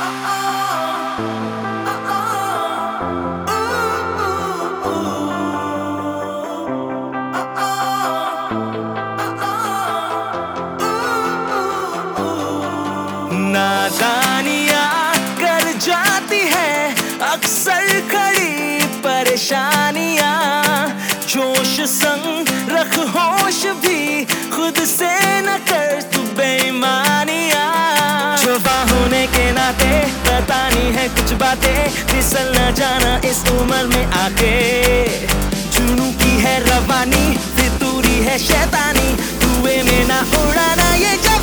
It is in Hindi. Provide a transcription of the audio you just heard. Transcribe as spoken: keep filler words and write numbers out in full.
नादानियाँ कर जाती है अक्सर खड़ी परेशानियाँ। जोश संग रख होश भी, खुद से न कर तू बेईमानियाँ। जुबा होने के नाते बतानी है कुछ बातें, फिसल न जाना इस उम्र में आके। जुनू की है रवानी, फितूरी है शैतानी, धुएं में ना उड़ाना ये